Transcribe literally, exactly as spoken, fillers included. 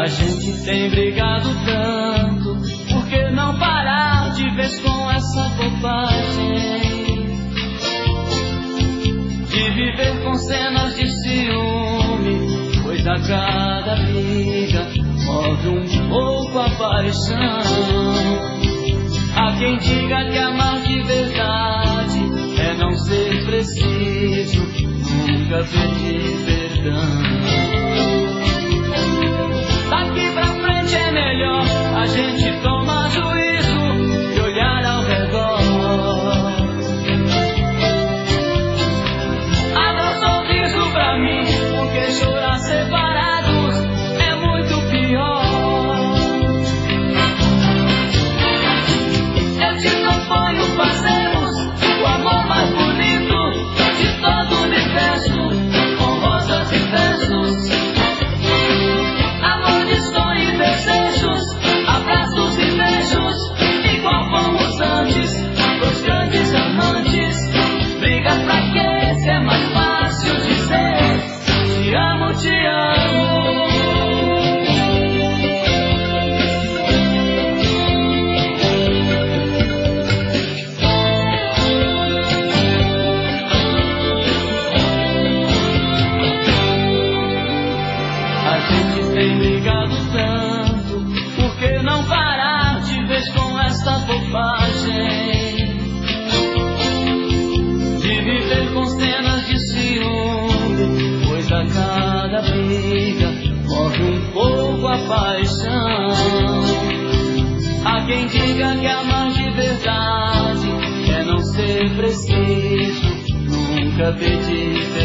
gente tem brigado tanto, por que não parar de vez com essa bobagem? De viver com cenas de ciúme, pois a cada briga move um pouco a paixão. Há quem diga que amar de verdade é não ser preciso nunca pedir perdão. Daqui pra frente é melhor a gente tomar juízo e olhar ao redor. Abra um sorriso pra mim, porque chorar separados é muito pior. Eu te proponho fazermos o amor mais bonito de todo o universo, com rosas e versos, amor de sonho e desejos, abraços e beijos, igual fomos antes, dois grandes amantes. Briga pra quê? Se é mais fácil dizer te amo, te amo. A gente tem brigado tanto, por que não parar de vez com essa bobagem? De viver com cenas de ciúme, pois a cada briga morre um pouco a paixão. Há quem diga que amar de verdade é não ser preciso nunca pedir